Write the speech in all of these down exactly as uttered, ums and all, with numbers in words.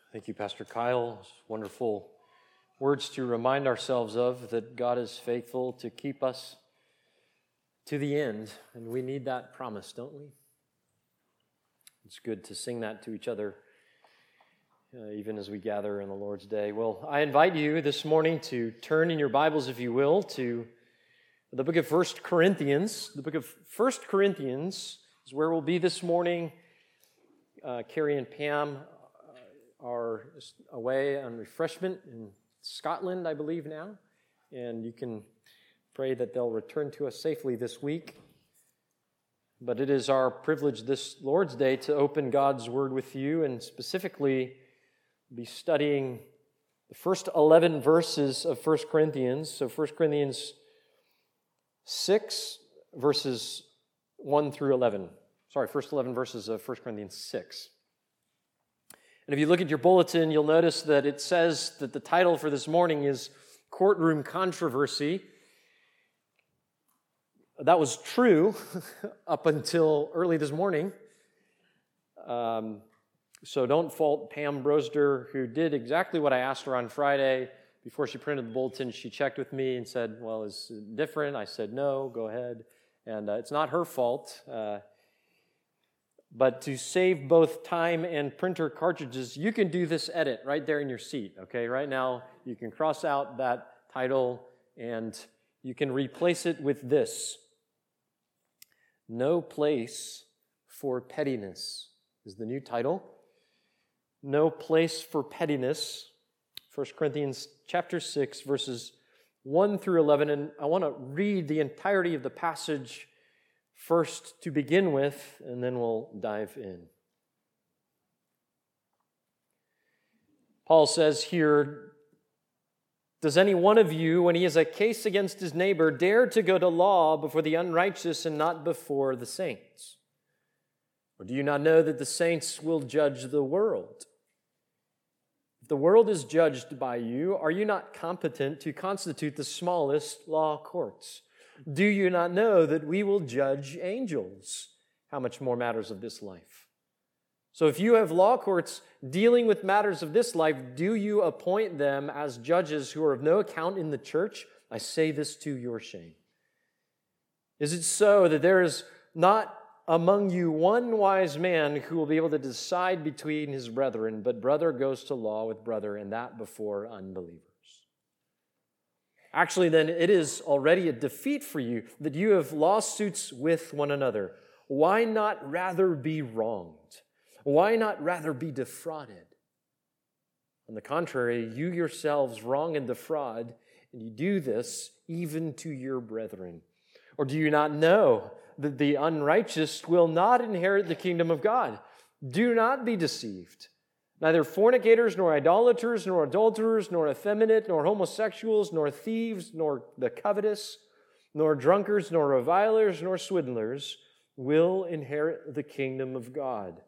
Thank you, Pastor Kyle. Wonderful words to remind ourselves of, that God is faithful to keep us to the end, and we need that promise, don't we? It's good to sing that to each other, uh, even as we gather in the Lord's Day. Well, I invite you this morning to turn in your Bibles, if you will, to the book of First Corinthians. The book of First Corinthians is where we'll be this morning. Uh, Carrie and Pam are away on refreshment in Scotland, I believe now, and you can pray that they'll return to us safely this week. But it is our privilege this Lord's Day to open God's Word with you, and specifically be studying the first eleven verses of First Corinthians. So First Corinthians six, verses one through eleven. Sorry, first eleven verses of First Corinthians six. And if you look at your bulletin, you'll notice that it says that the title for this morning is Courtroom Controversy. That was true up until early this morning. Um, so don't fault Pam Brosder, who did exactly what I asked her on Friday. Before she printed the bulletin, she checked with me and said, well, is it different? I said, no, go ahead. And uh, it's not her fault. Uh, But to save both time and printer cartridges, you can do this edit right there in your seat, okay? Right now, you can cross out that title and you can replace it with this. No Place for Pettiness is the new title. No Place for Pettiness. First Corinthians chapter six, verses one through eleven. And I want to read the entirety of the passage first to begin with, and then we'll dive in. Paul says here, does any one of you, when he has a case against his neighbor, dare to go to law before the unrighteous and not before the saints? Or do you not know that the saints will judge the world? If the world is judged by you, are you not competent to constitute the smallest law courts? Do you not know that we will judge angels? How much more matters of this life? So if you have law courts dealing with matters of this life, do you appoint them as judges who are of no account in the church? I say this to your shame. Is it so that there is not among you one wise man who will be able to decide between his brethren, but brother goes to law with brother, and that before unbelievers? Actually, then, it is already a defeat for you that you have lawsuits with one another. Why not rather be wronged? Why not rather be defrauded? On the contrary, you yourselves wrong and defraud, and you do this even to your brethren. Or do you not know that the unrighteous will not inherit the kingdom of God? Do not be deceived. Neither fornicators, nor idolaters, nor adulterers, nor effeminate, nor homosexuals, nor thieves, nor the covetous, nor drunkards, nor revilers, nor swindlers will inherit the kingdom of God.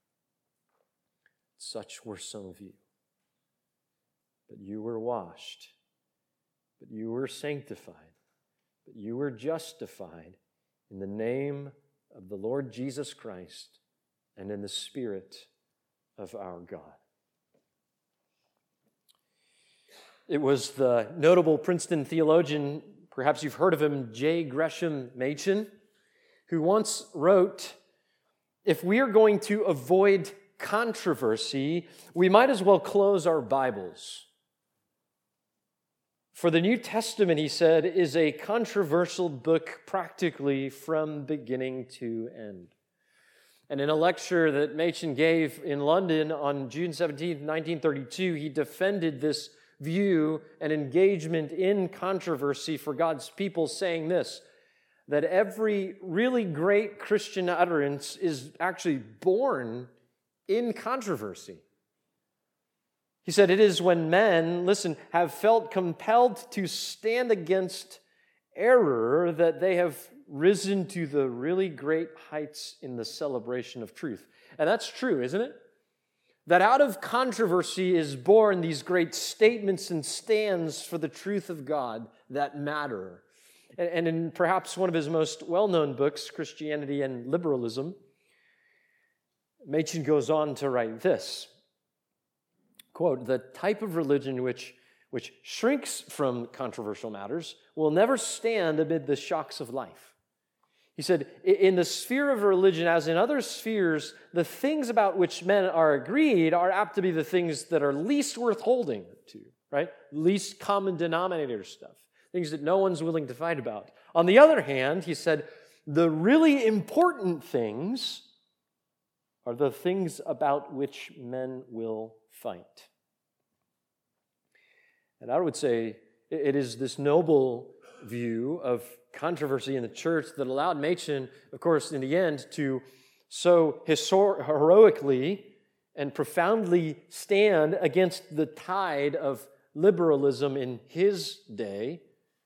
Such were some of you. But you were washed, but you were sanctified, but you were justified in the name of the Lord Jesus Christ and in the Spirit of our God. It was the notable Princeton theologian, perhaps you've heard of him, J. Gresham Machen, who once wrote, if we are going to avoid controversy, we might as well close our Bibles. For the New Testament, he said, is a controversial book practically from beginning to end. And in a lecture that Machen gave in London on June seventeenth, nineteen thirty-two, he defended this view and engagement in controversy for God's people, saying this, that every really great Christian utterance is actually born in controversy. He said, it is when men, listen, have felt compelled to stand against error that they have risen to the really great heights in the celebration of truth. And that's true, isn't it? That out of controversy is born these great statements and stands for the truth of God that matter. And in perhaps one of his most well-known books, Christianity and Liberalism, Machen goes on to write this. quote, "The type of religion which, which shrinks from controversial matters will never stand amid the shocks of life." He said, in the sphere of religion, as in other spheres, the things about which men are agreed are apt to be the things that are least worth holding to, right? Least common denominator stuff, things that no one's willing to fight about. On the other hand, he said, the really important things are the things about which men will fight. And I would say it is this noble view of controversy in the church that allowed Machen, of course, in the end, to so histor- heroically and profoundly stand against the tide of liberalism in his day.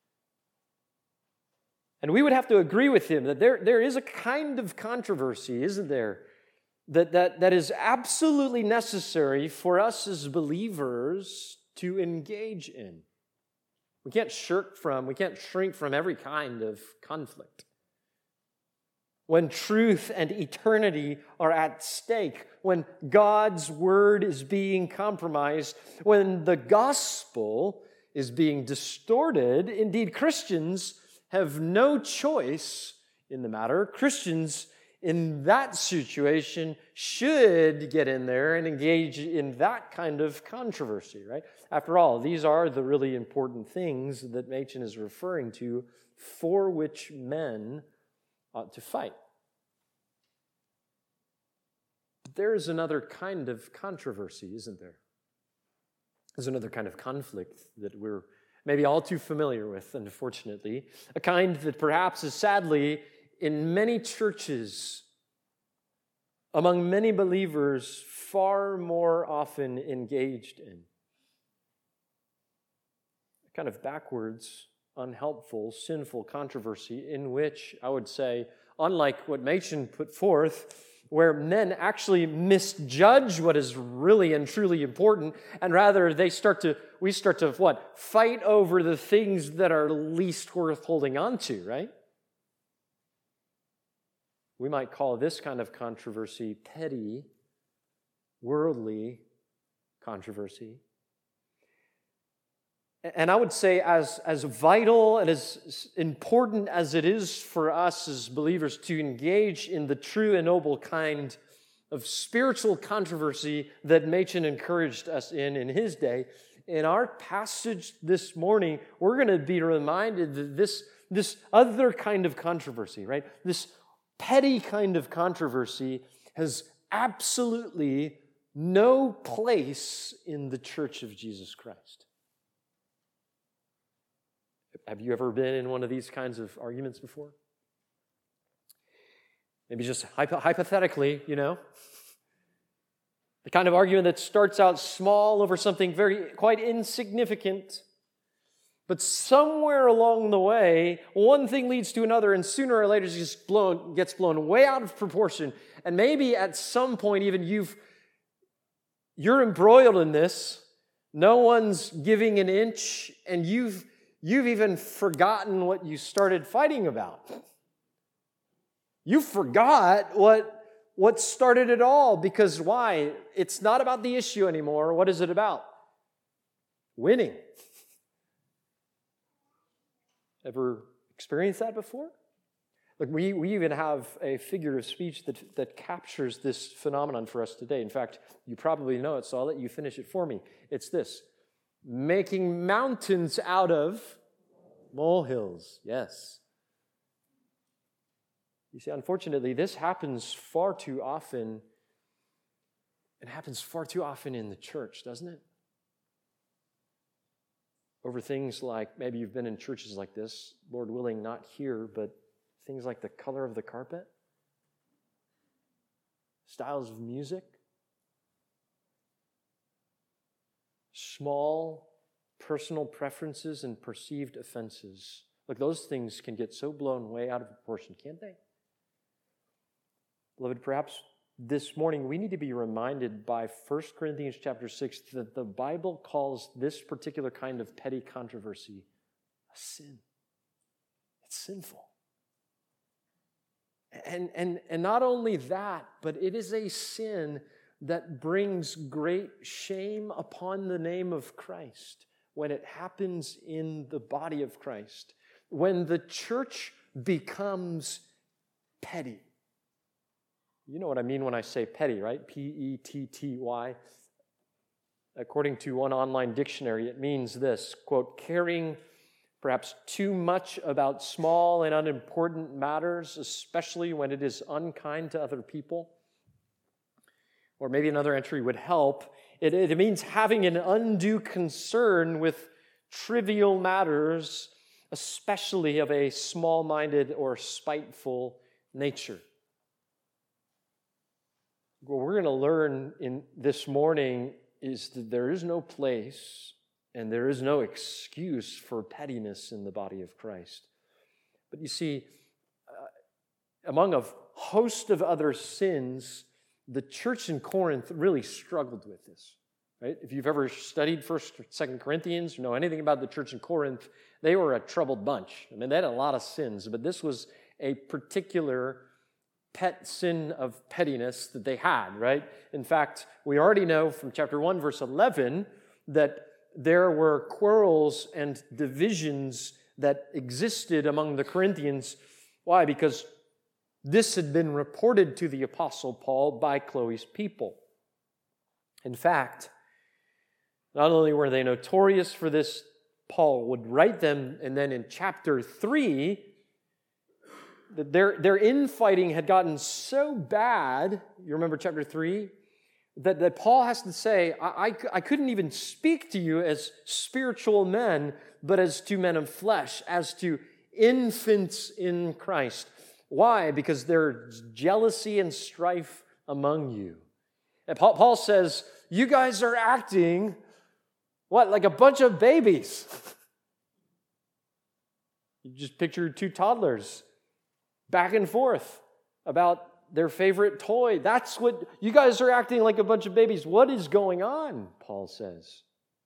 And we would have to agree with him that there, there is a kind of controversy, isn't there, that, that, that is absolutely necessary for us as believers to engage in. We can't shirk from, we can't shrink from every kind of conflict. When truth and eternity are at stake, when God's word is being compromised, when the gospel is being distorted, indeed Christians have no choice in the matter. Christians in that situation should get in there and engage in that kind of controversy, right? After all, these are the really important things that Machen is referring to for which men ought to fight. But there is another kind of controversy, isn't there? There's another kind of conflict that we're maybe all too familiar with, unfortunately, a kind that perhaps is sadly in many churches, among many believers, far more often engaged in. A kind of backwards, unhelpful, sinful controversy in which, I would say, unlike what Machen put forth, where men actually misjudge what is really and truly important, and rather they start to, we start to what? Fight over the things that are least worth holding on to, right? We might call this kind of controversy petty, worldly controversy. And I would say as, as vital and as important as it is for us as believers to engage in the true and noble kind of spiritual controversy that Machen encouraged us in in his day, in our passage this morning, we're going to be reminded that this, this other kind of controversy, right, this petty kind of controversy has absolutely no place in the Church of Jesus Christ. Have you ever been in one of these kinds of arguments before? Maybe just hypo- hypothetically, you know? The kind of argument that starts out small over something very, quite insignificant, but somewhere along the way, one thing leads to another, and sooner or later it just blown, gets blown way out of proportion. And maybe at some point even you've, you're embroiled in this. No one's giving an inch, and you've You've even forgotten what you started fighting about. You forgot what, what started it all, because why? It's not about the issue anymore. What is it about? Winning. Ever experienced that before? Look, we, we even have a figure of speech that, that captures this phenomenon for us today. In fact, you probably know it, so I'll let you finish it for me. It's this: making mountains out of molehills. Yes. You see, unfortunately, this happens far too often. It happens far too often in the church, doesn't it? Over things like, maybe you've been in churches like this, Lord willing, not here, but things like the color of the carpet, styles of music, small personal preferences and perceived offenses. Look, those things can get so blown way out of proportion, can't they? Beloved, perhaps this morning we need to be reminded by First Corinthians chapter six that the Bible calls this particular kind of petty controversy a sin. It's sinful. And, and, and not only that, but it is a sin that brings great shame upon the name of Christ when it happens in the body of Christ, when the church becomes petty. You know what I mean when I say petty, right? P E T T Y. According to one online dictionary, it means this, quote, caring perhaps too much about small and unimportant matters, especially when it is unkind to other people. Or maybe another entry would help. It, it means having an undue concern with trivial matters, especially of a small-minded or spiteful nature. What we're going to learn in this morning is that there is no place and there is no excuse for pettiness in the body of Christ. But you see, uh, among a host of other sins, the church in Corinth really struggled with this. Right? If you've ever studied First or Second Corinthians, or know anything about the church in Corinth, they were a troubled bunch. I mean, they had a lot of sins, but this was a particular pet sin of pettiness that they had, right? In fact, we already know from chapter one, verse eleven, that there were quarrels and divisions that existed among the Corinthians. Why? Because this had been reported to the Apostle Paul by Chloe's people. In fact, not only were they notorious for this, Paul would write them, and then in chapter three, their, their infighting had gotten so bad, you remember chapter three, that, that Paul has to say, I, I, I couldn't even speak to you as spiritual men, but as to men of flesh, as to infants in Christ. Why? Because there's jealousy and strife among you. And Paul, Paul says, you guys are acting, what, like a bunch of babies. You just picture two toddlers back and forth about their favorite toy. That's what, you guys are acting like a bunch of babies. What is going on, Paul says.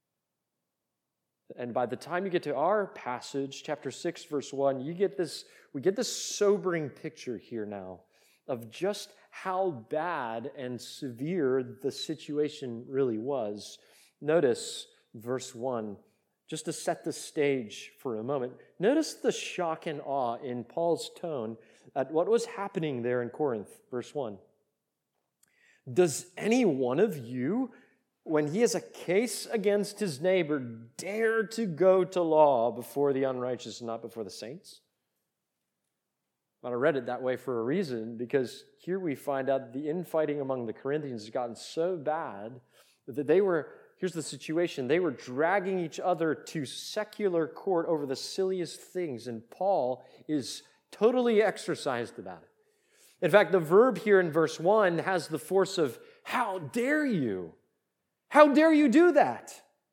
And by the time you get to our passage, chapter six, verse one, you get this, we get this sobering picture here now of just how bad and severe the situation really was. Notice verse one, just to set the stage for a moment. Notice the shock and awe in Paul's tone at what was happening there in Corinth. Verse one. Does any one of you, when he has a case against his neighbor, dare to go to law before the unrighteous and not before the saints? Well, I read it that way for a reason, because here we find out the infighting among the Corinthians has gotten so bad that they were, here's the situation, they were dragging each other to secular court over the silliest things, and Paul is totally exercised about it. In fact, the verb here in verse one has the force of, how dare you? How dare you do that?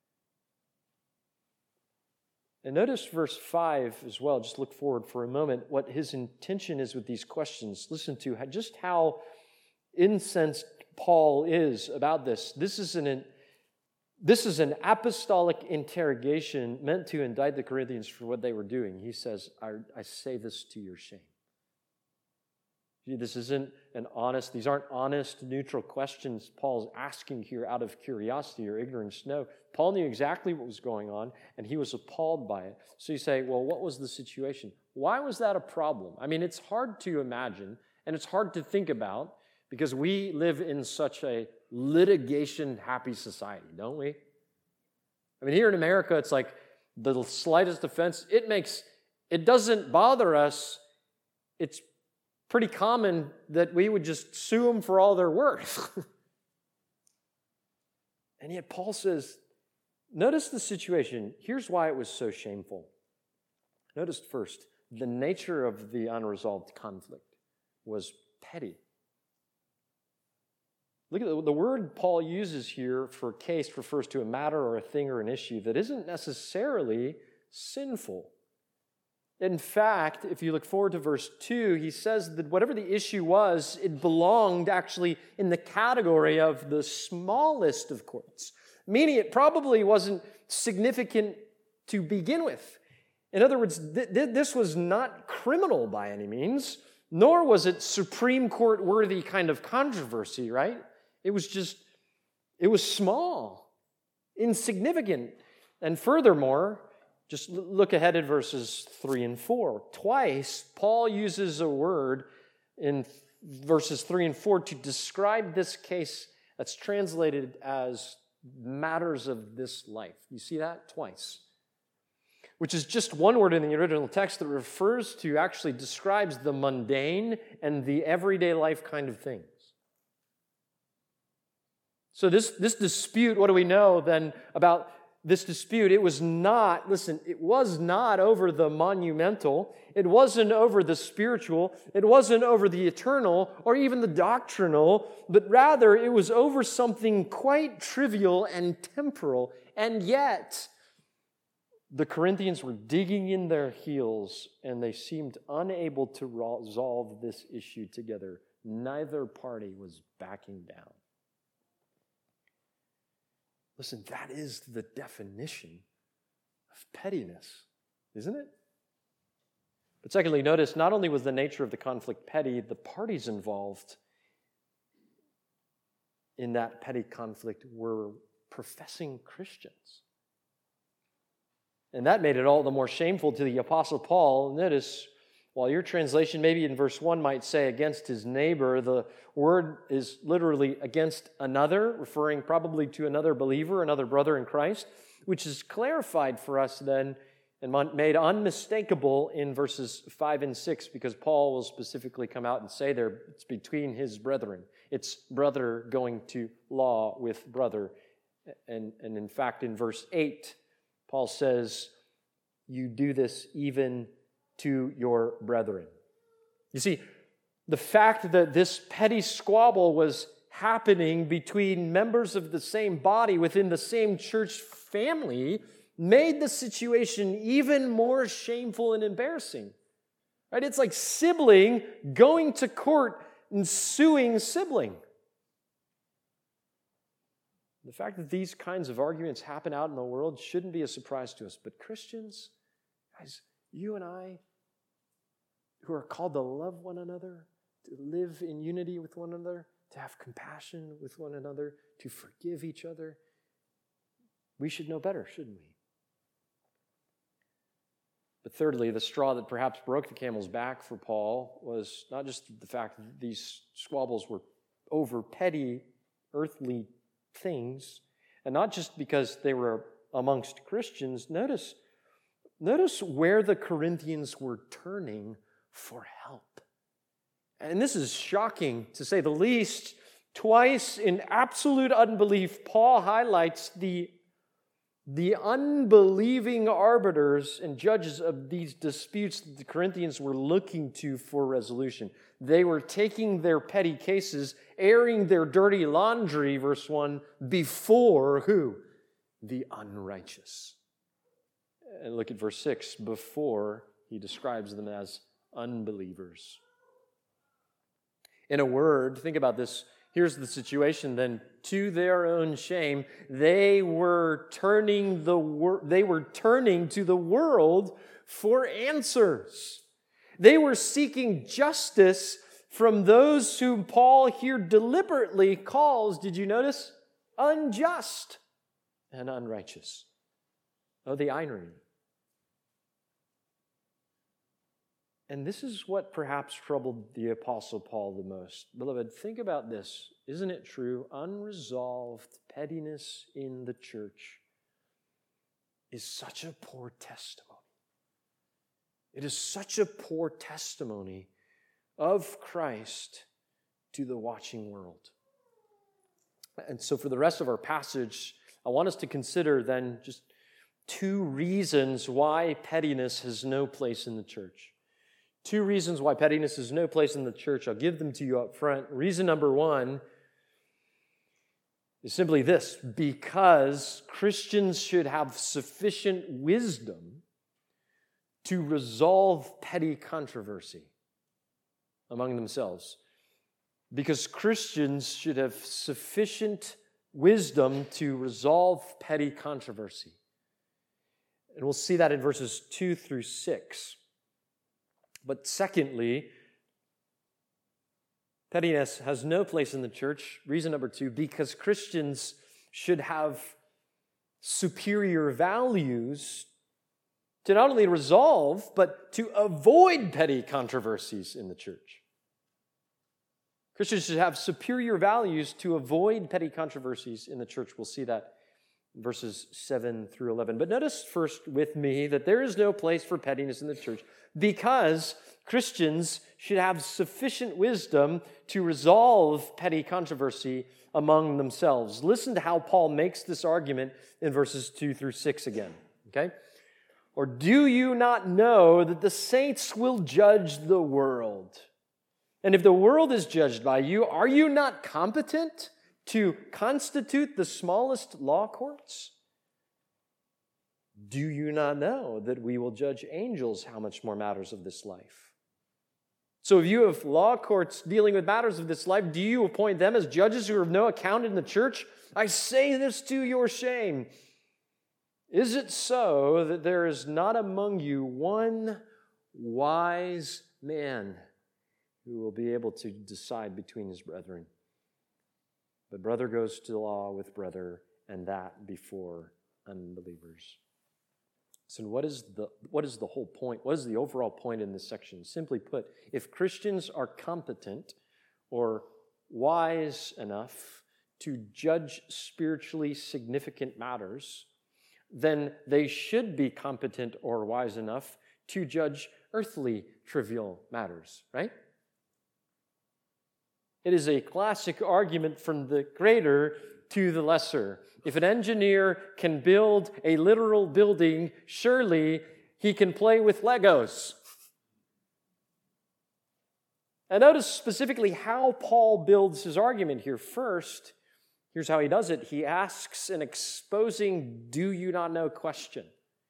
And notice verse five as well. Just look forward for a moment. What his intention is with these questions. Listen to just how incensed Paul is about this. This is an, this is an apostolic interrogation meant to indict the Corinthians for what they were doing. He says, I, I say this to your shame. This isn't an honest, these aren't honest, neutral questions Paul's asking here out of curiosity or ignorance. No, Paul knew exactly what was going on, and he was appalled by it. So you say, well, what was the situation? Why was that a problem? I mean, it's hard to imagine, and it's hard to think about, because we live in such a litigation-happy society, don't we? I mean, here in America, it's like the slightest offense, it makes, it doesn't bother us. It's pretty common that we would just sue them for all they're worth. And yet Paul says, notice the situation. Here's why it was so shameful. Notice first, the nature of the unresolved conflict was petty. Look at the, the word Paul uses here for case refers to a matter or a thing or an issue that isn't necessarily sinful. In fact, if you look forward to verse two, he says that whatever the issue was, it belonged actually in the category of the smallest of courts, meaning it probably wasn't significant to begin with. In other words, th- th- this was not criminal by any means, nor was it Supreme Court-worthy kind of controversy, right? It was just, it was small, insignificant. And furthermore, just look ahead at verses three and four. Twice, Paul uses a word in verses three and four to describe this case that's translated as matters of this life. You see that? Twice. Which is just one word in the original text that refers to, actually describes the mundane and the everyday life kind of things. So this, this dispute, what do we know then about this dispute? It was not, listen, it was not over the monumental. It wasn't over the spiritual. It wasn't over the eternal or even the doctrinal, but rather it was over something quite trivial and temporal. And yet, the Corinthians were digging in their heels and they seemed unable to resolve this issue together. Neither party was backing down. Listen, that is the definition of pettiness, isn't it? But secondly, notice not only was the nature of the conflict petty, the parties involved in that petty conflict were professing Christians. And that made it all the more shameful to the Apostle Paul. Notice, while your translation maybe in verse one might say against his neighbor, the word is literally against another, referring probably to another believer, another brother in Christ, which is clarified for us then and made unmistakable in verses five and six, because Paul will specifically come out and say there it's between his brethren. It's brother going to law with brother. And, and in fact, in verse eight, Paul says, you do this even to your brethren. You see, the fact that this petty squabble was happening between members of the same body within the same church family made the situation even more shameful and embarrassing. Right? It's like sibling going to court and suing sibling. The fact that these kinds of arguments happen out in the world shouldn't be a surprise to us. But Christians, guys, you and I, who are called to love one another, to live in unity with one another, to have compassion with one another, to forgive each other, we should know better, shouldn't we? But thirdly, the straw that perhaps broke the camel's back for Paul was not just the fact that these squabbles were over petty, earthly things, and not just because they were amongst Christians. Notice, notice where the Corinthians were turning for help. And this is shocking, to say the least. Twice in absolute unbelief, Paul highlights the, the unbelieving arbiters and judges of these disputes that the Corinthians were looking to for resolution. They were taking their petty cases, airing their dirty laundry, verse one, before who? The unrighteous. And look at verse six. Before, he describes them as unbelievers. In a word, think about this. Here's the situation then. To their own shame, they were turning the wor- they were turning to the world for answers. They were seeking justice from those whom Paul here deliberately calls, did you notice? Unjust and unrighteous. Oh, the irony. And this is what perhaps troubled the Apostle Paul the most. Beloved, think about this. Isn't it true? Unresolved pettiness in the church is such a poor testimony. It is such a poor testimony of Christ to the watching world. And so for the rest of our passage, I want us to consider then just two reasons why pettiness has no place in the church. Two reasons why pettiness has no place in the church. I'll give them to you up front. Reason number one is simply this: because Christians should have sufficient wisdom to resolve petty controversy among themselves. Because Christians should have sufficient wisdom to resolve petty controversy. And we'll see that in verses two through six. But secondly, Pettiness has no place in the church. Reason number two, because Christians should have superior values to not only resolve, but to avoid petty controversies in the church. Christians should have superior values to avoid petty controversies in the church. We'll see that in verses seven through eleven. But notice first with me that there is no place for pettiness in the church because Christians should have sufficient wisdom to resolve petty controversy among themselves. Listen to how Paul makes this argument in verses two through six again, okay? Or do you not know that the saints will judge the world? And if the world is judged by you, are you not competent to constitute the smallest law courts? Do you not know that we will judge angels? How much more matters of this life? So if you have law courts dealing with matters of this life, do you appoint them as judges who are of no account in the church? I say this to your shame. Is it so that there is not among you one wise man who will be able to decide between his brethren? But brother goes to law with brother, and that before unbelievers. So what is the what is the whole point? What is the overall point in this section? Simply put, if Christians are competent or wise enough to judge spiritually significant matters, then they should be competent or wise enough to judge earthly trivial matters, right? It is a classic argument from the greater to the lesser. If an engineer can build a literal building, surely he can play with Legos. And notice specifically how Paul builds his argument here. First, here's how he does it. He asks an exposing, do you not know question.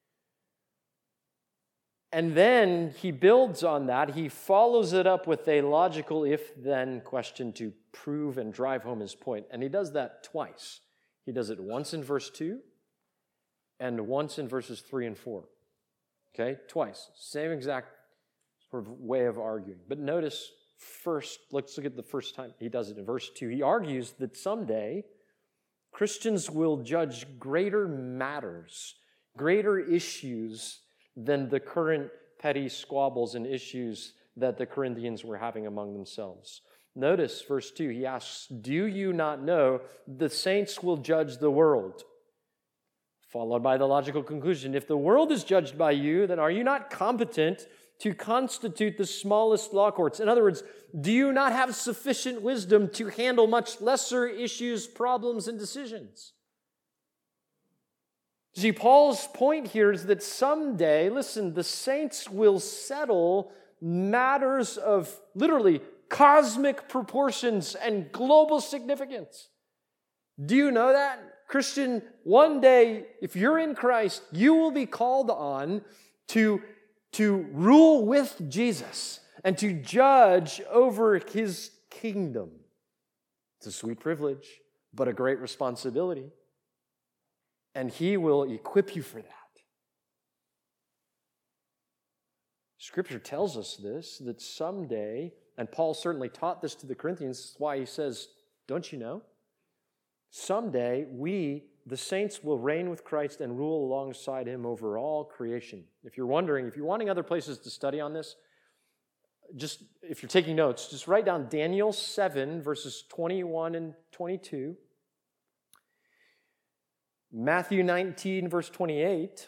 And then he builds on that. He follows it up with a logical if-then question to prove and drive home his point. And he does that twice. He does it once in verse two and once in verses three and four. Okay, twice. Same exact sort of way of arguing. But notice first, let's look at the first time he does it in verse two. He argues that someday Christians will judge greater matters, greater issues than the current petty squabbles and issues that the Corinthians were having among themselves. Notice verse two, he asks, do you not know the saints will judge the world? Followed by the logical conclusion, if the world is judged by you, then are you not competent to constitute the smallest law courts? In other words, do you not have sufficient wisdom to handle much lesser issues, problems, and decisions? See, Paul's point here is that someday, listen, the saints will settle matters of literally cosmic proportions and global significance. Do you know that? Christian, one day, if you're in Christ, you will be called on to, to rule with Jesus and to judge over his kingdom. It's a sweet privilege, but a great responsibility. And he will equip you for that. Scripture tells us this, that someday, and Paul certainly taught this to the Corinthians, that's why he says, don't you know? Someday, we, the saints, will reign with Christ and rule alongside him over all creation. If you're wondering, if you're wanting other places to study on this, just, if you're taking notes, just write down Daniel seven, verses twenty-one and twenty-two. Matthew nineteen, verse twenty-eight.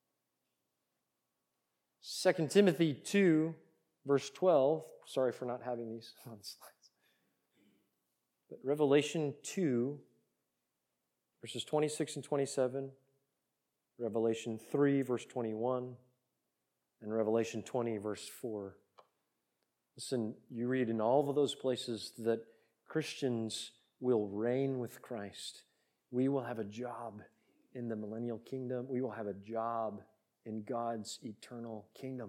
Second Timothy two, verse twelve. Sorry for not having these on slides. But Revelation two, verses twenty-six and twenty-seven. Revelation three, verse twenty-one. And Revelation twenty, verse four. Listen, you read in all of those places that Christians will reign with Christ. We will have a job in the millennial kingdom. We will have a job in God's eternal kingdom.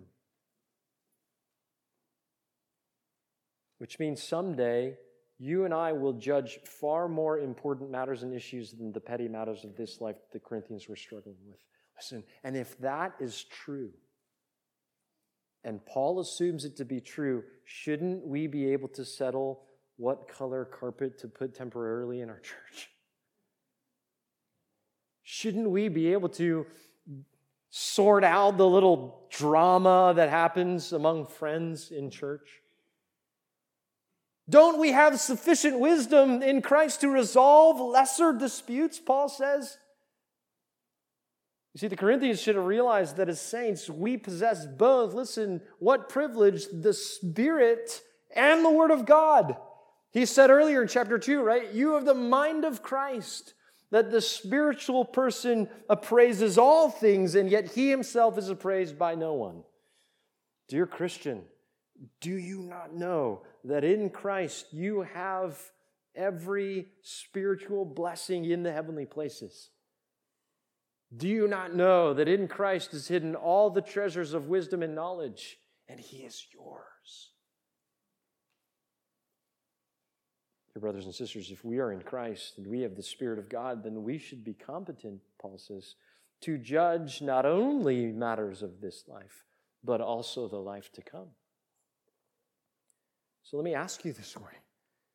Which means someday you and I will judge far more important matters and issues than the petty matters of this life the Corinthians were struggling with. Listen, and if that is true, and Paul assumes it to be true, shouldn't we be able to settle what color carpet to put temporarily in our church? Shouldn't we be able to sort out the little drama that happens among friends in church? Don't we have sufficient wisdom in Christ to resolve lesser disputes, Paul says? You see, the Corinthians should have realized that as saints, we possess both. Listen, what privilege, the Spirit and the Word of God. He said earlier in chapter two, right? You have the mind of Christ, that the spiritual person appraises all things, and yet he himself is appraised by no one. Dear Christian, do you not know that in Christ you have every spiritual blessing in the heavenly places? Do you not know that in Christ is hidden all the treasures of wisdom and knowledge, and He is yours? Dear brothers and sisters, if we are in Christ and we have the Spirit of God, then we should be competent, Paul says, to judge not only matters of this life, but also the life to come. So let me ask you this morning.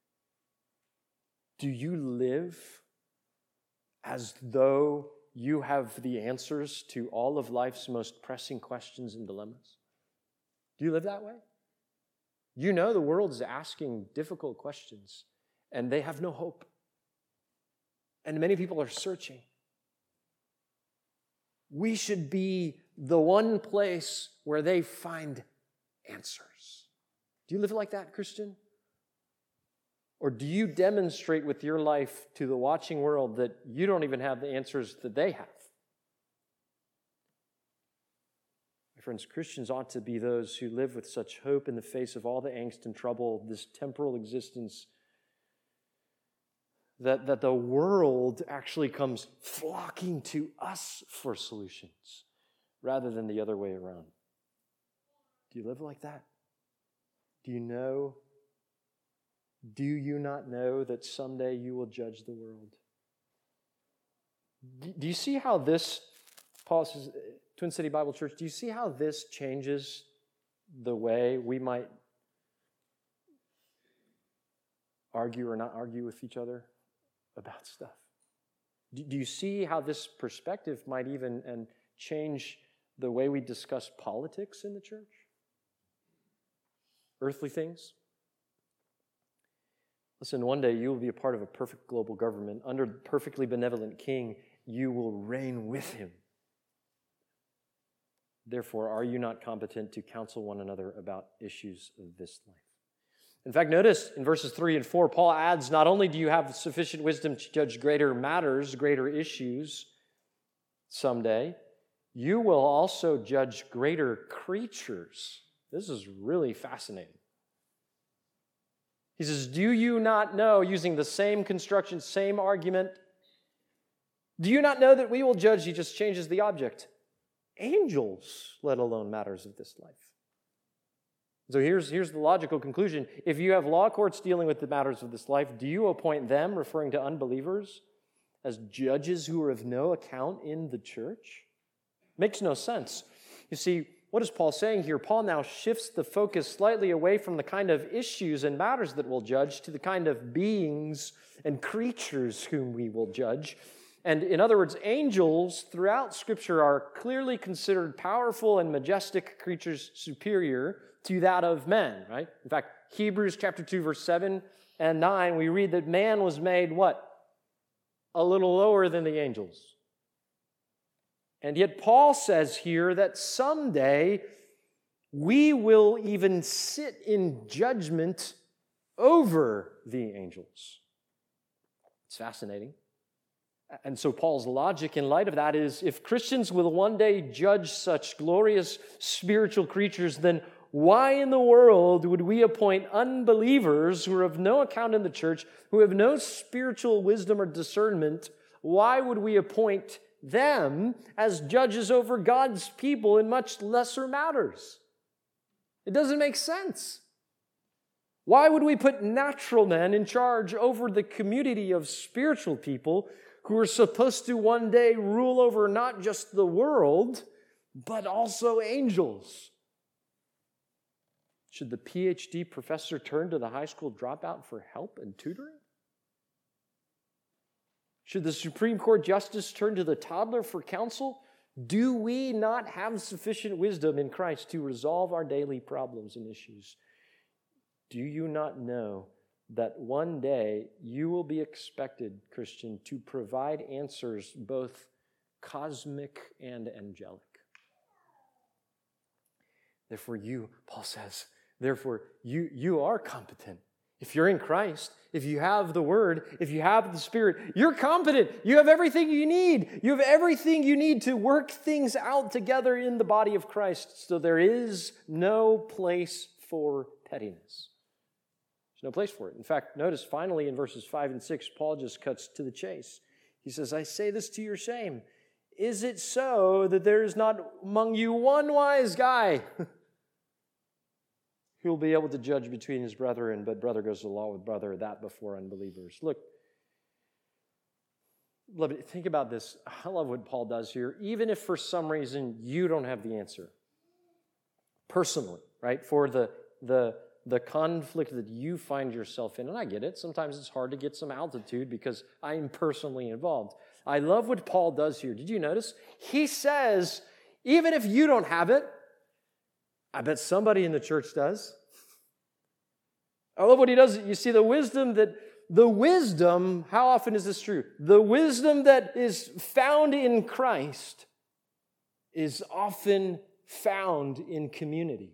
Do you live as though you have the answers to all of life's most pressing questions and dilemmas? Do you live that way? You know the world is asking difficult questions, and they have no hope. And many people are searching. We should be the one place where they find answers. Do you live like that, Christian? Or do you demonstrate with your life to the watching world that you don't even have the answers that they have? My friends, Christians ought to be those who live with such hope in the face of all the angst and trouble of this temporal existence that, that the world actually comes flocking to us for solutions rather than the other way around. Do you live like that? Do you know? Do you not know that someday you will judge the world? Do you see how this, Paul says, Twin City Bible Church, do you see how this changes the way we might argue or not argue with each other about stuff? Do you see how this perspective might even and change the way we discuss politics in the church? Earthly things? Listen, one day you will be a part of a perfect global government. Under a perfectly benevolent king, you will reign with him. Therefore, are you not competent to counsel one another about issues of this life? In fact, notice in verses three and four, Paul adds, not only do you have sufficient wisdom to judge greater matters, greater issues someday, you will also judge greater creatures. This is really fascinating. He says, do you not know, using the same construction, same argument, do you not know that we will judge, he just changes the object, angels, let alone matters of this life? So here's, here's the logical conclusion. If you have law courts dealing with the matters of this life, do you appoint them, referring to unbelievers, as judges who are of no account in the church? Makes no sense. You see, what is Paul saying here? Paul now shifts the focus slightly away from the kind of issues and matters that we'll judge to the kind of beings and creatures whom we will judge. And in other words, angels throughout Scripture are clearly considered powerful and majestic creatures superior to that of men, right? In fact, Hebrews chapter two, verse seven and nine, we read that man was made what? A little lower than the angels. And yet Paul says here that someday we will even sit in judgment over the angels. It's fascinating. And so Paul's logic in light of that is, if Christians will one day judge such glorious spiritual creatures, then why in the world would we appoint unbelievers who are of no account in the church, who have no spiritual wisdom or discernment? Why would we appoint them as judges over God's people in much lesser matters? It doesn't make sense. Why would we put natural men in charge over the community of spiritual people who are supposed to one day rule over not just the world, but also angels? Should the P H D professor turn to the high school dropout for help and tutoring? Should the Supreme Court justice turn to the toddler for counsel? Do we not have sufficient wisdom in Christ to resolve our daily problems and issues? Do you not know that one day you will be expected, Christian, to provide answers both cosmic and angelic? Therefore, you, Paul says, therefore, you, you are competent. If you're in Christ, if you have the Word, if you have the Spirit, you're competent. You have everything you need. You have everything you need to work things out together in the body of Christ. So there is no place for pettiness. There's no place for it. In fact, notice finally in verses five and six, Paul just cuts to the chase. He says, I say this to your shame. Is it so that there is not among you one wise guy who will be able to judge between his brethren, but brother goes to law with brother, that before unbelievers? Look, beloved, think about this. I love what Paul does here. Even if for some reason you don't have the answer, personally, right, for the, the, the conflict that you find yourself in, and I get it, sometimes it's hard to get some altitude because I'm personally involved. I love what Paul does here. Did you notice? He says, even if you don't have it, I bet somebody in the church does. I love what he does. You see the wisdom that, the wisdom, how often is this true? The wisdom that is found in Christ is often found in community.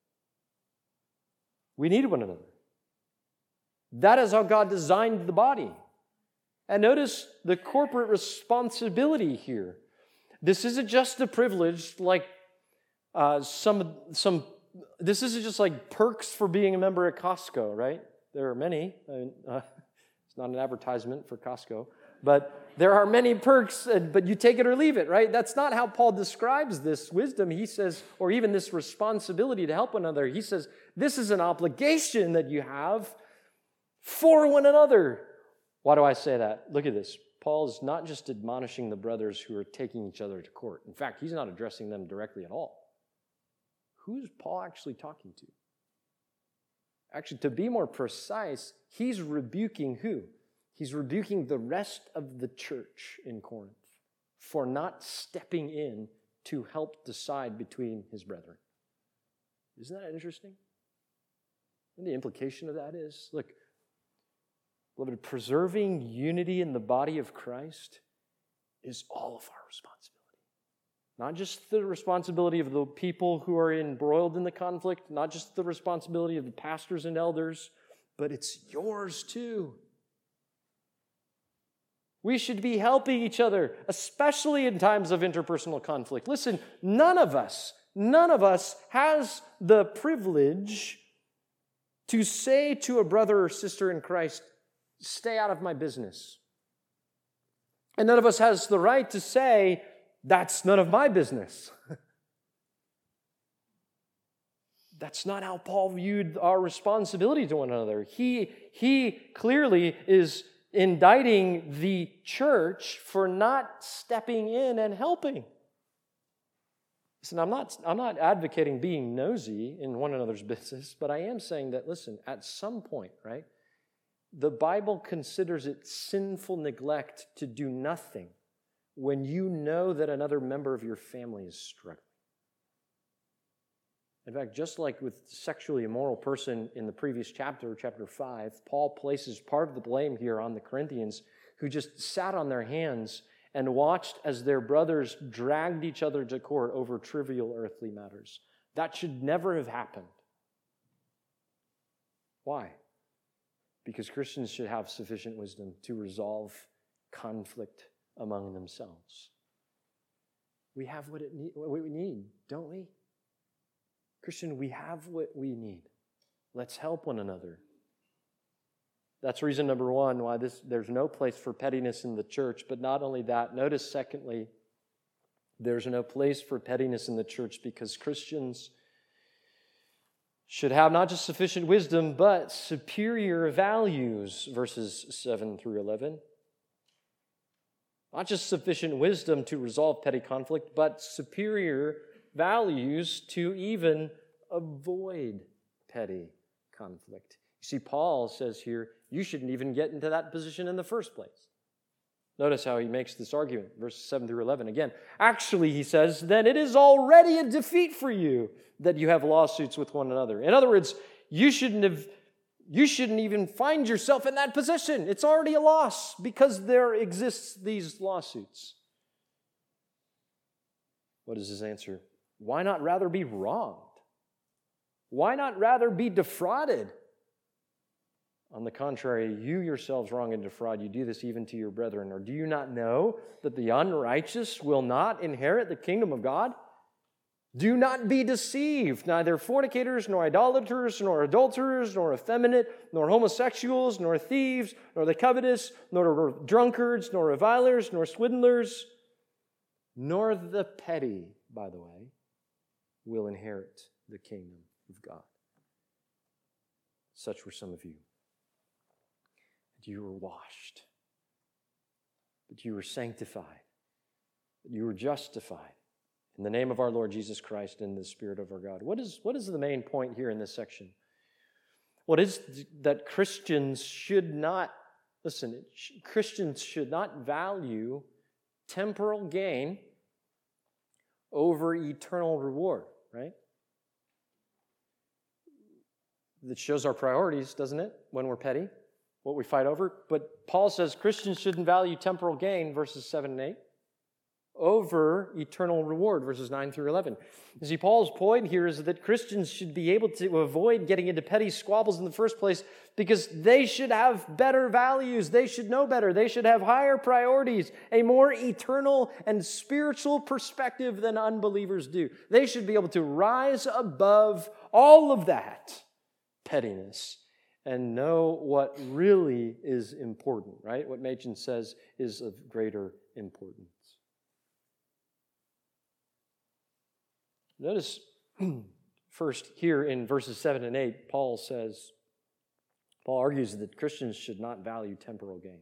We need one another. That is how God designed the body. And notice the corporate responsibility here. This isn't just a privilege like uh, some, some, this isn't just like perks for being a member at Costco, right? There are many. Uh, it's not an advertisement for Costco. But there are many perks, but you take it or leave it, right? That's not how Paul describes this wisdom. He says, or even this responsibility to help one another. He says, this is an obligation that you have for one another. Why do I say that? Look at this. Paul is not just admonishing the brothers who are taking each other to court. In fact, he's not addressing them directly at all. Who is Paul actually talking to? Actually, to be more precise, he's rebuking who? He's rebuking the rest of the church in Corinth for not stepping in to help decide between his brethren. Isn't that interesting? And the implication of that is, look, beloved, preserving unity in the body of Christ is all of our responsibility. Not just the responsibility of the people who are embroiled in the conflict, not just the responsibility of the pastors and elders, but it's yours too. We should be helping each other, especially in times of interpersonal conflict. Listen, none of us, none of us has the privilege to say to a brother or sister in Christ, stay out of my business. And none of us has the right to say, that's none of my business. That's not how Paul viewed our responsibility to one another. He, he clearly is indicting the church for not stepping in and helping. Listen, I'm not, I'm not advocating being nosy in one another's business, but I am saying that, listen, at some point, right, the Bible considers it sinful neglect to do nothing when you know that another member of your family is struggling. In fact, just like with the sexually immoral person in the previous chapter, chapter five, Paul places part of the blame here on the Corinthians who just sat on their hands and watched as their brothers dragged each other to court over trivial earthly matters. That should never have happened. Why? Because Christians should have sufficient wisdom to resolve conflict among themselves. We have what, it need, what we need, don't we? Christian, we have what we need. Let's help one another. That's reason number one why this, there's no place for pettiness in the church. But not only that, notice secondly, there's no place for pettiness in the church because Christians should have not just sufficient wisdom, but superior values, verses seven through eleven. Not just sufficient wisdom to resolve petty conflict, but superior values to even avoid petty conflict. You see, Paul says here, you shouldn't even get into that position in the first place. Notice how he makes this argument, verses seven through eleven. Again, actually, he says, then it is already a defeat for you that you have lawsuits with one another. In other words, you shouldn't have, you shouldn't even find yourself in that position. It's already a loss because there exists these lawsuits. What is his answer? Why not rather be wronged? Why not rather be defrauded? On the contrary, you yourselves wrong and defraud. You do this even to your brethren. Or do you not know that the unrighteous will not inherit the kingdom of God? Do not be deceived. Neither fornicators, nor idolaters, nor adulterers, nor effeminate, nor homosexuals, nor thieves, nor the covetous, nor drunkards, nor revilers, nor swindlers, nor the petty, by the way, will inherit the kingdom of God. Such were some of you. You were washed, but you were sanctified, but you were justified in the name of our Lord Jesus Christ and the Spirit of our God. What is, what is the main point here in this section? What is that Christians should not, listen, Christians should not value temporal gain over eternal reward, right? That shows our priorities, doesn't it, when we're petty? What we fight over. But Paul says Christians shouldn't value temporal gain, verses seven and eight, over eternal reward, verses nine through eleven. You see, Paul's point here is that Christians should be able to avoid getting into petty squabbles in the first place because they should have better values. They should know better. They should have higher priorities, a more eternal and spiritual perspective than unbelievers do. They should be able to rise above all of that pettiness and know what really is important, right? What Machen says is of greater importance. Notice first here in verses seven and eight, Paul says, Paul argues that Christians should not value temporal gain.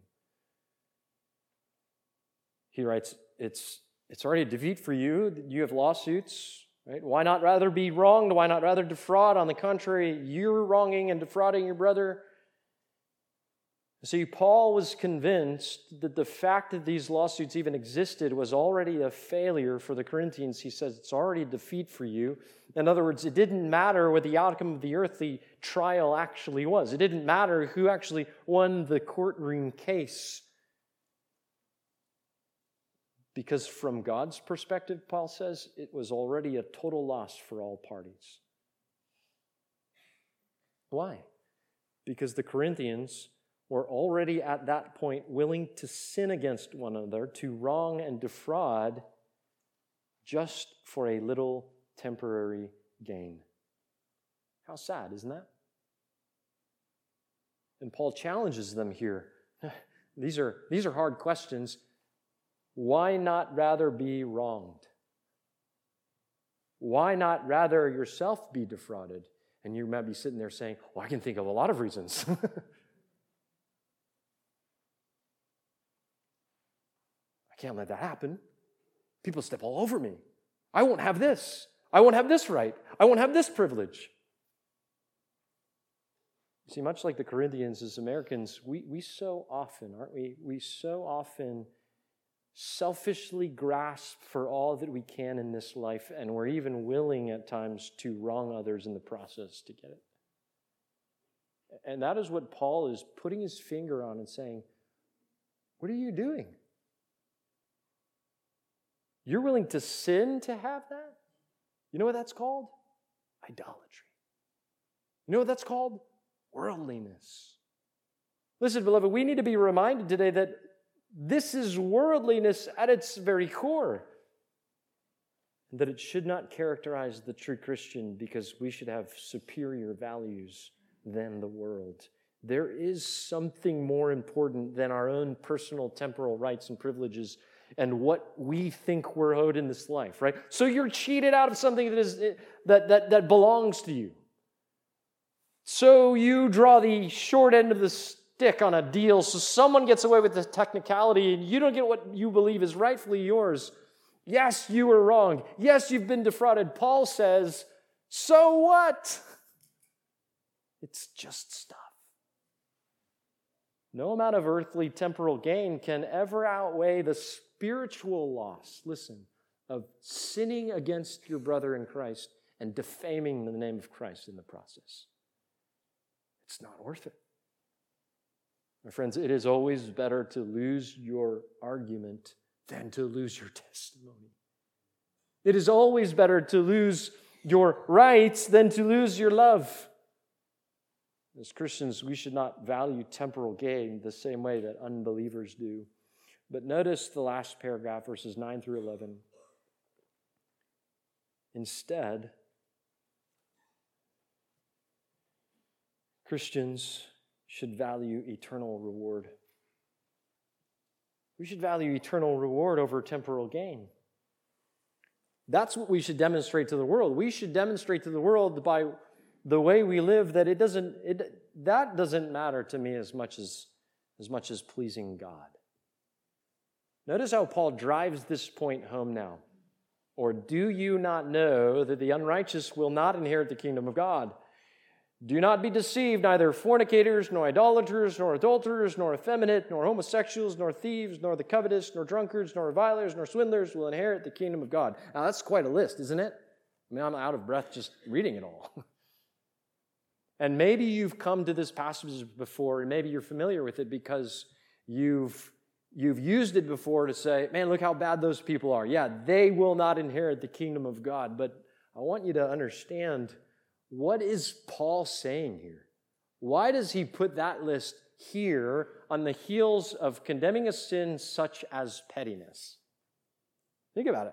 He writes, it's, it's already a defeat for you. You have lawsuits. Right? Why not rather be wronged? Why not rather defraud? On the contrary, you're wronging and defrauding your brother. See, Paul was convinced that the fact that these lawsuits even existed was already a failure for the Corinthians. He says it's already a defeat for you. In other words, it didn't matter what the outcome of the earthly trial actually was. It didn't matter who actually won the courtroom case. Because from God's perspective, Paul says, it was already a total loss for all parties. Why? Because the Corinthians were already at that point willing to sin against one another, to wrong and defraud just for a little temporary gain. How sad, isn't that? And Paul challenges them here. These are, these are hard questions. Why not rather be wronged? Why not rather yourself be defrauded? And you might be sitting there saying, well, I can think of a lot of reasons. I can't let that happen. People step all over me. I won't have this. I won't have this right. I won't have this privilege. You see, much like the Corinthians, as Americans, we, we so often, aren't we? We so often selfishly grasp for all that we can in this life, and we're even willing at times to wrong others in the process to get it. And that is what Paul is putting his finger on and saying, what are you doing? You're willing to sin to have that? You know what that's called? Idolatry. You know what that's called? Worldliness. Listen, beloved, we need to be reminded today that this is worldliness at its very core. And that it should not characterize the true Christian because we should have superior values than the world. There is something more important than our own personal temporal rights and privileges and what we think we're owed in this life, right? So you're cheated out of something that is that that, that belongs to you. So you draw the short end of the stick on a deal, so someone gets away with the technicality and you don't get what you believe is rightfully yours. Yes, you were wrong. Yes, you've been defrauded. Paul says, so what? It's just stuff. No amount of earthly temporal gain can ever outweigh the spiritual loss, listen, of sinning against your brother in Christ and defaming the name of Christ in the process. It's not worth it. My friends, it is always better to lose your argument than to lose your testimony. It is always better to lose your rights than to lose your love. As Christians, we should not value temporal gain the same way that unbelievers do. But notice the last paragraph, verses nine through eleven. Instead, Christians should value eternal reward. We should value eternal reward over temporal gain. That's what we should demonstrate to the world. We should demonstrate to the world by the way we live that it doesn't it, that doesn't matter to me as much as as much as pleasing God. Notice how Paul drives this point home now. Or do you not know that the unrighteous will not inherit the kingdom of God? Do not be deceived, neither fornicators, nor idolaters, nor adulterers, nor effeminate, nor homosexuals, nor thieves, nor the covetous, nor drunkards, nor revilers, nor swindlers will inherit the kingdom of God. Now that's quite a list, isn't it? I mean, I'm out of breath just reading it all. And maybe you've come to this passage before, and maybe you're familiar with it because you've You've used it before to say, man, look how bad those people are. Yeah, they will not inherit the kingdom of God. But I want you to understand, what is Paul saying here? Why does he put that list here on the heels of condemning a sin such as pettiness? Think about it.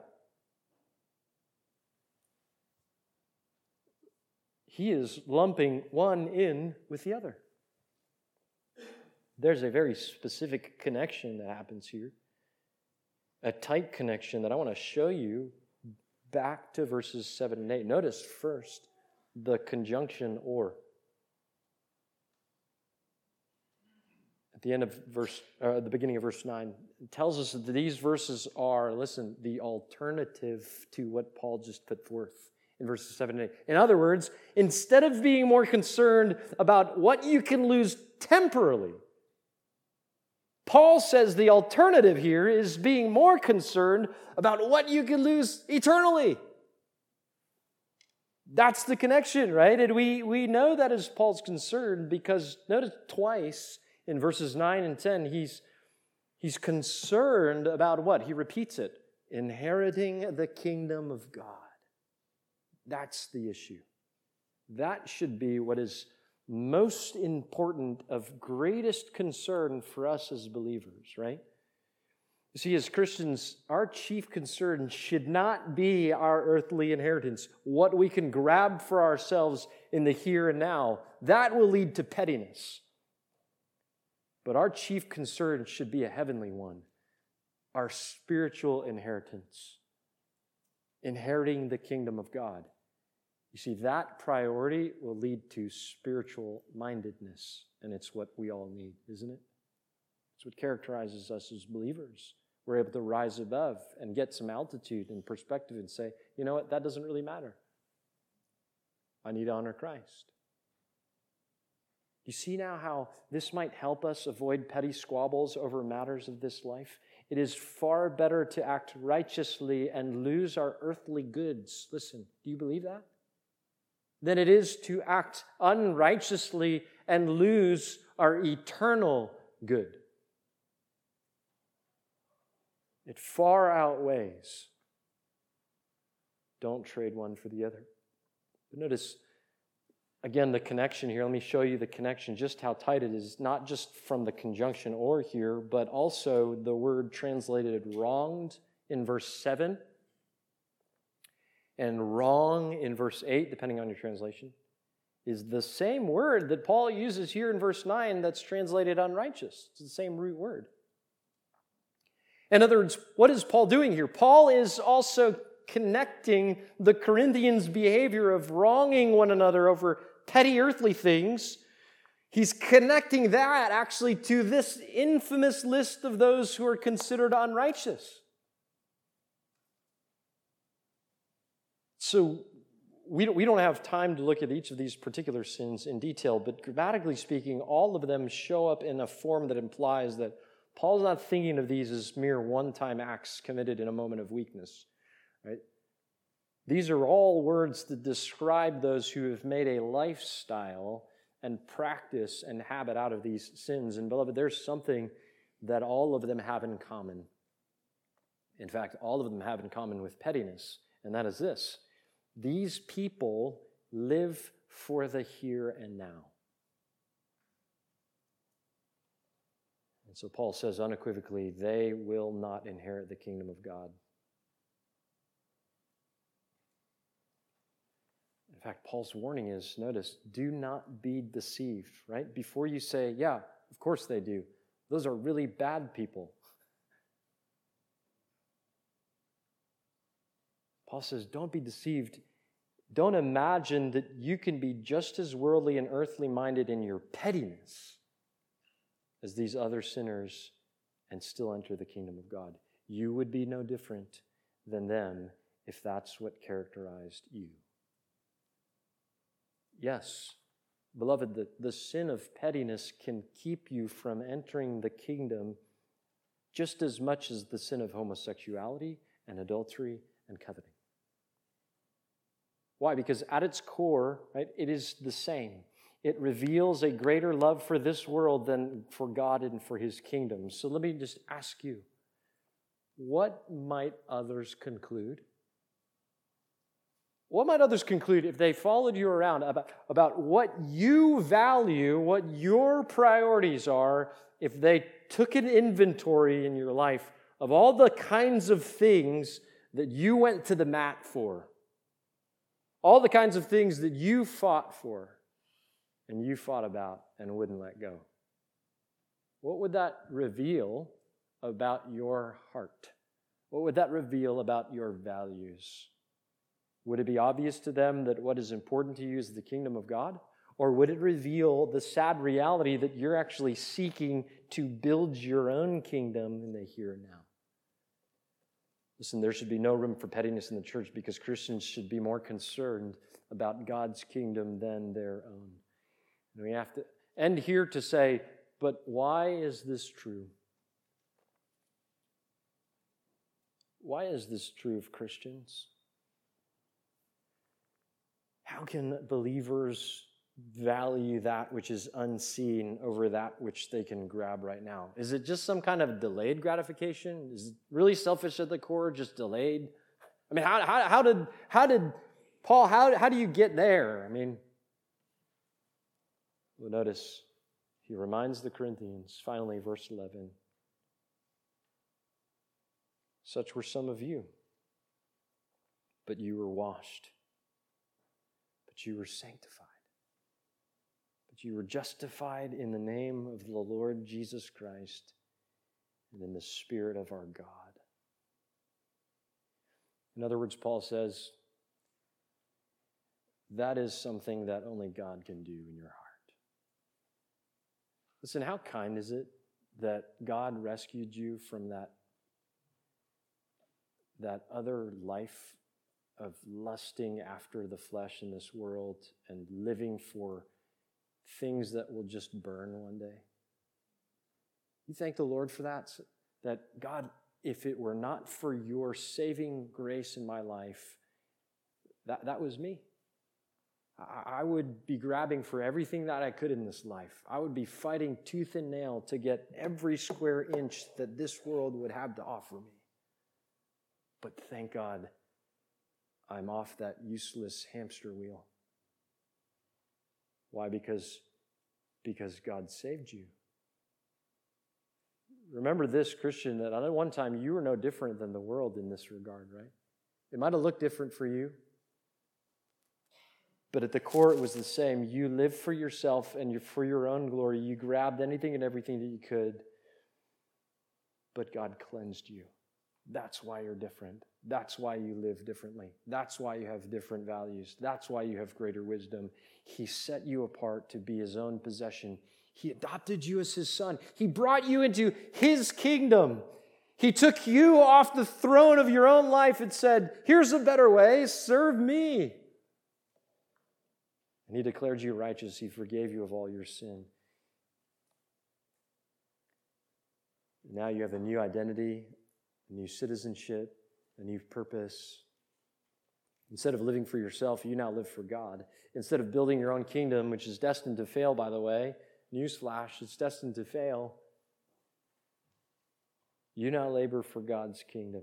He is lumping one in with the other. There's a very specific connection that happens here, a tight connection that I want to show you back to verses seven and eight. Notice first the conjunction or. At the end of verse, uh, the beginning of verse nine, it tells us that these verses are, listen, the alternative to what Paul just put forth in verses seven and eight. In other words, instead of being more concerned about what you can lose temporarily, Paul says the alternative here is being more concerned about what you can lose eternally. That's the connection, right? And we, we know that is Paul's concern because notice twice in verses nine and ten, he's, he's concerned about what? He repeats it. Inheriting the kingdom of God. That's the issue. That should be what is most important, of greatest concern for us as believers, right? You see, as Christians, our chief concern should not be our earthly inheritance, what we can grab for ourselves in the here and now. That will lead to pettiness. But our chief concern should be a heavenly one, our spiritual inheritance, inheriting the kingdom of God. You see, that priority will lead to spiritual mindedness, and it's what we all need, isn't it? It's what characterizes us as believers. We're able to rise above and get some altitude and perspective and say, you know what, that doesn't really matter. I need to honor Christ. You see now how this might help us avoid petty squabbles over matters of this life? It is far better to act righteously and lose our earthly goods. Listen, do you believe that? Than it is to act unrighteously and lose our eternal good. It far outweighs. Don't trade one for the other. But notice, again, the connection here. Let me show you the connection, just how tight it is, not just from the conjunction or here, but also the word translated wronged in verse seven. And wrong in verse eight, depending on your translation, is the same word that Paul uses here in verse nine that's translated unrighteous. It's the same root word. In other words, what is Paul doing here? Paul is also connecting the Corinthians' behavior of wronging one another over petty earthly things. He's connecting that actually to this infamous list of those who are considered unrighteous. So we don't, we don't have time to look at each of these particular sins in detail, but grammatically speaking, all of them show up in a form that implies that Paul's not thinking of these as mere one-time acts committed in a moment of weakness, right? These are all words that describe those who have made a lifestyle and practice and habit out of these sins. And beloved, there's something that all of them have in common. In fact, all of them have in common with pettiness, and that is this: these people live for the here and now. And so Paul says unequivocally, they will not inherit the kingdom of God. In fact, Paul's warning is, notice, do not be deceived, right? Before you say, yeah, of course they do. Those are really bad people. Paul says, don't be deceived. Don't imagine that you can be just as worldly and earthly minded in your pettiness as these other sinners and still enter the kingdom of God. You would be no different than them if that's what characterized you. Yes, beloved, the, the sin of pettiness can keep you from entering the kingdom just as much as the sin of homosexuality and adultery and coveting. Why? Because at its core, right, it is the same. It reveals a greater love for this world than for God and for His kingdom. So let me just ask you, what might others conclude? What might others conclude if they followed you around about, about what you value, what your priorities are, if they took an inventory in your life of all the kinds of things that you went to the mat for, all the kinds of things that you fought for and you fought about and wouldn't let go? What would that reveal about your heart? What would that reveal about your values? Would it be obvious to them that what is important to you is the kingdom of God? Or would it reveal the sad reality that you're actually seeking to build your own kingdom in the here and now? Listen, there should be no room for pettiness in the church because Christians should be more concerned about God's kingdom than their own. And we have to end here to say, but why is this true? Why is this true of Christians? How can believers value that which is unseen over that which they can grab right now? Is it just some kind of delayed gratification? Is it really selfish at the core, just delayed? I mean, how, how, how did how did Paul, how, how do you get there? I mean, well, notice he reminds the Corinthians, finally, verse eleven. Such were some of you, but you were washed, but you were sanctified. But you were justified in the name of the Lord Jesus Christ and in the Spirit of our God. In other words, Paul says, that is something that only God can do in your heart. Listen, how kind is it that God rescued you from that, that other life of lusting after the flesh in this world and living for things that will just burn one day? You thank the Lord for that? That God, if it were not for your saving grace in my life, that, that was me. I, I would be grabbing for everything that I could in this life. I would be fighting tooth and nail to get every square inch that this world would have to offer me. But thank God, I'm off that useless hamster wheel. Why? Because, because God saved you. Remember this, Christian, that at one time you were no different than the world in this regard, right? It might have looked different for you, but at the core it was the same. You lived for yourself and for your own glory. You grabbed anything and everything that you could, but God cleansed you. That's why you're different. That's why you live differently. That's why you have different values. That's why you have greater wisdom. He set you apart to be His own possession. He adopted you as His son. He brought you into His kingdom. He took you off the throne of your own life and said, here's a better way, serve me. And he declared you righteous. He forgave you of all your sin. Now you have a new identity, a new citizenship, a new purpose. Instead of living for yourself, you now live for God. Instead of building your own kingdom, which is destined to fail, by the way, newsflash, it's destined to fail. You now labor for God's kingdom.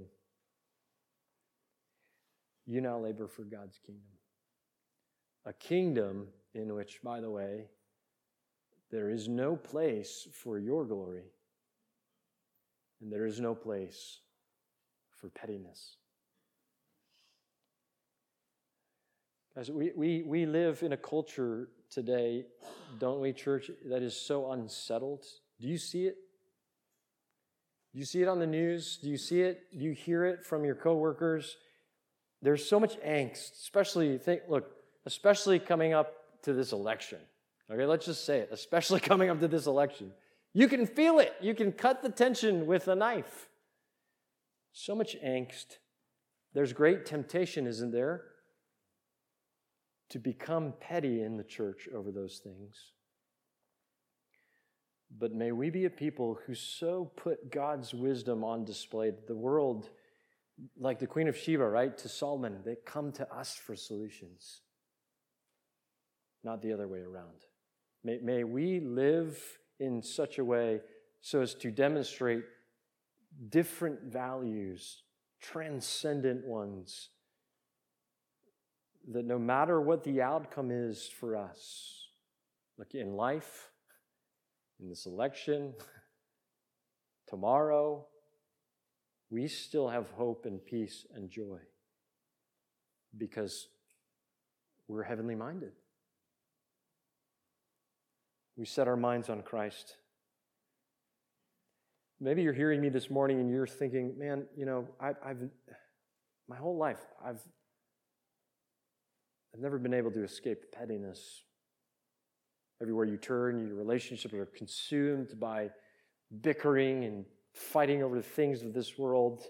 You now labor for God's kingdom. A kingdom in which, by the way, there is no place for your glory, and there is no place for pettiness. Guys, we, we, we live in a culture today, don't we, church, that is so unsettled. Do you see it? Do you see it on the news? Do you see it? Do you hear it from your coworkers? There's so much angst, especially, think, look, especially coming up to this election. Okay, let's just say it, especially coming up to this election. You can feel it. You can cut the tension with a knife. So much angst. There's great temptation, isn't there, to become petty in the church over those things. But may we be a people who so put God's wisdom on display that the world, like the Queen of Sheba, right, to Solomon, they come to us for solutions, not the other way around. May, may we live in such a way so as to demonstrate different values, transcendent ones, that no matter what the outcome is for us, like in life, in this election, tomorrow, we still have hope and peace and joy because we're heavenly minded. We set our minds on Christ. Maybe you're hearing me this morning and you're thinking, man, you know, I, I've my whole life, I've I've never been able to escape pettiness. Everywhere you turn, your relationships are consumed by bickering and fighting over the things of this world.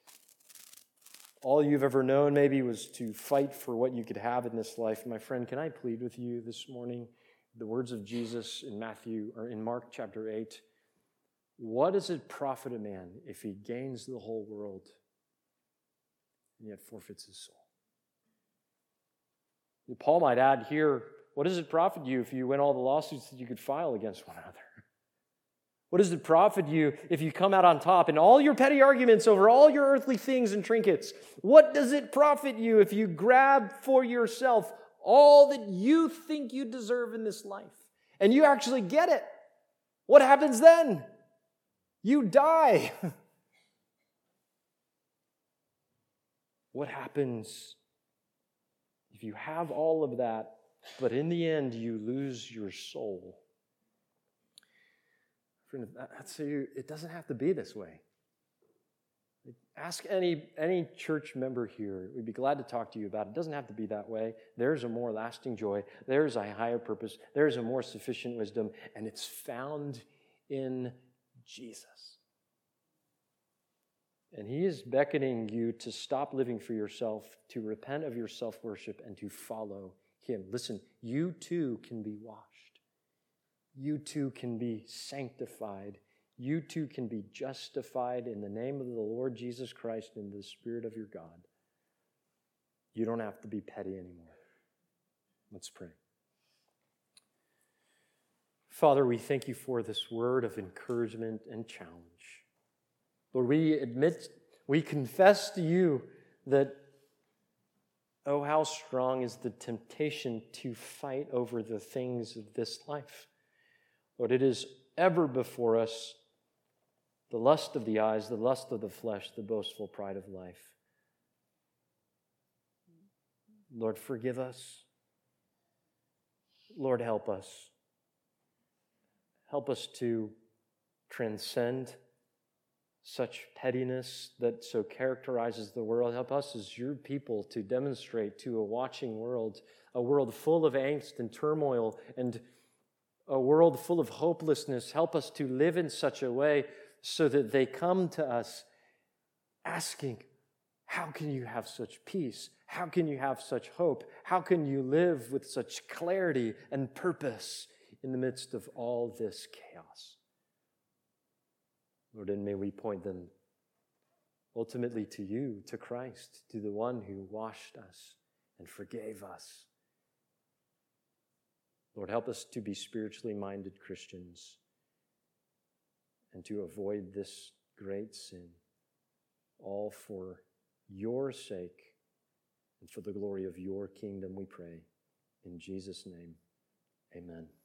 All you've ever known maybe was to fight for what you could have in this life. My friend, can I plead with you this morning the words of Jesus in Matthew or in Mark chapter eight? What does it profit a man if he gains the whole world and yet forfeits his soul? Paul might add here, what does it profit you if you win all the lawsuits that you could file against one another? What does it profit you if you come out on top in all your petty arguments over all your earthly things and trinkets? What does it profit you if you grab for yourself all that you think you deserve in this life and you actually get it? What happens then? You die. What happens if you have all of that, but in the end you lose your soul? Friend, that's you. It doesn't have to be this way. Ask any, any church member here. We'd be glad to talk to you about it. It doesn't have to be that way. There's a more lasting joy. There's a higher purpose. There's a more sufficient wisdom, and it's found in Jesus. And he is beckoning you to stop living for yourself, to repent of your self-worship, and to follow him. Listen, you too can be washed. You too can be sanctified. You too can be justified in the name of the Lord Jesus Christ and the Spirit of your God. You don't have to be petty anymore. Let's pray. Father, we thank you for this word of encouragement and challenge. Lord, we admit, we confess to you that, oh, how strong is the temptation to fight over the things of this life. Lord, it is ever before us the lust of the eyes, the lust of the flesh, the boastful pride of life. Lord, forgive us. Lord, help us. Help us to transcend such pettiness that so characterizes the world. Help us as your people to demonstrate to a watching world, a world full of angst and turmoil and a world full of hopelessness. Help us to live in such a way so that they come to us asking, How can you have such peace? How can you have such hope? How can you live with such clarity and purpose in the midst of all this chaos? Lord, and may we point them ultimately to you, to Christ, to the one who washed us and forgave us. Lord, help us to be spiritually minded Christians and to avoid this great sin, all for your sake and for the glory of your kingdom, we pray. In Jesus' name, amen.